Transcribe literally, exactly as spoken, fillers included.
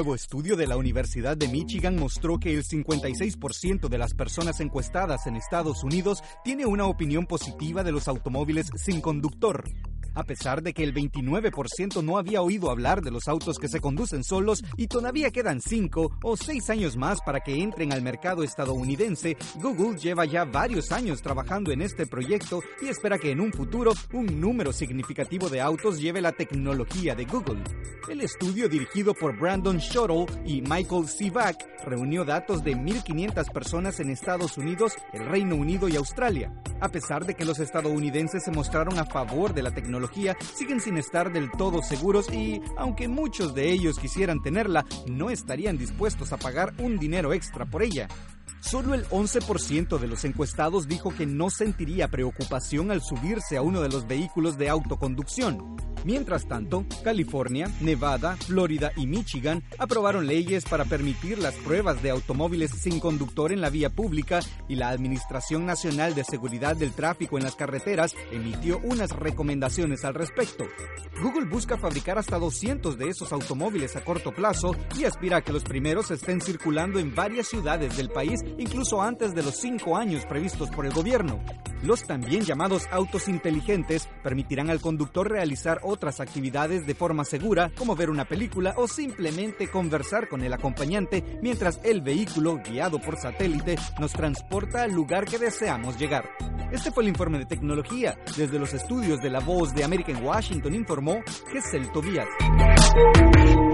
nuevo estudio de la Universidad de Michigan mostró que el cincuenta y seis por ciento de las personas encuestadas en Estados Unidos tiene una opinión positiva de los automóviles sin conductor. A pesar de que el veintinueve por ciento no había oído hablar de los autos que se conducen solos y todavía quedan cinco o seis años más para que entren al mercado estadounidense, Google lleva ya varios años trabajando en este proyecto y espera que en un futuro un número significativo de autos lleve la tecnología de Google. El estudio, dirigido por Brandon Shuttle y Michael Sivak, reunió datos de mil quinientas personas en Estados Unidos, el Reino Unido y Australia. A pesar de que los estadounidenses se mostraron a favor de la tecnología, siguen sin estar del todo seguros y, aunque muchos de ellos quisieran tenerla, no estarían dispuestos a pagar un dinero extra por ella. Solo el once por ciento de los encuestados dijo que no sentiría preocupación al subirse a uno de los vehículos de autoconducción. Mientras tanto, California, Nevada, Florida y Michigan aprobaron leyes para permitir las pruebas de automóviles sin conductor en la vía pública y la Administración Nacional de Seguridad del Tráfico en las Carreteras emitió unas recomendaciones al respecto. Google busca fabricar hasta doscientos de esos automóviles a corto plazo y aspira a que los primeros estén circulando en varias ciudades del país, incluso antes de los cinco años previstos por el gobierno. Los también llamados autos inteligentes permitirán al conductor realizar otras actividades de forma segura, como ver una película o simplemente conversar con el acompañante mientras el vehículo, guiado por satélite, nos transporta al lugar que deseamos llegar. Este fue el informe de tecnología. Desde los estudios de La Voz de América en Washington informó Gesell Tobías.